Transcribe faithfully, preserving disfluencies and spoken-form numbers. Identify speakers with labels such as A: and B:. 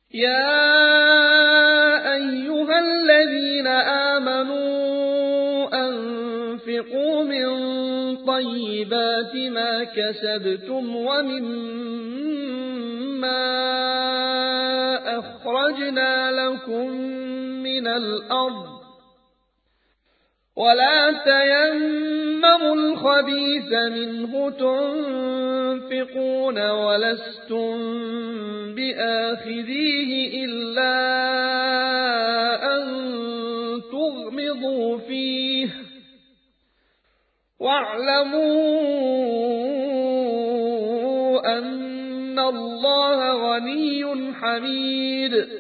A: يا أيها الذين آمنوا أنفقوا من طيبات ما كسبتم ومما أخرجنا لكم من الأرض ولا تيمموا الخبيث منه تنفقون ولستم بآخذيه إلا أن تغمضوا فيه واعلموا أن الله غني حميد